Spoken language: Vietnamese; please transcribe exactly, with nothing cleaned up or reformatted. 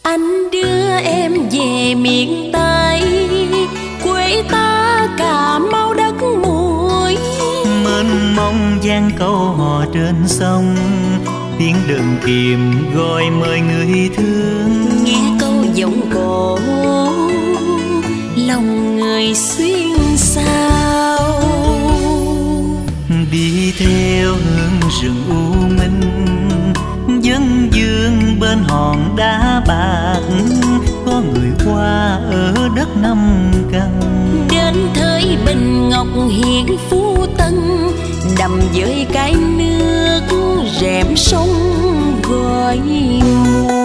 Anh đưa em về miền Tây, quê ta Cà Mau đất muối. Mênh mông giang câu hò trên sông, tiếng đờn kiềm gọi mời người thương. Nghe câu giọng cổ lòng người xuyên sao. Đi theo hướng rừng u minh, dân dương bên hòn đá bạc, có người qua ở đất năm căn. Đến thời Bình Ngọc hiện Phú Tân, đầm với cái nước rẽm sông gọi mùa.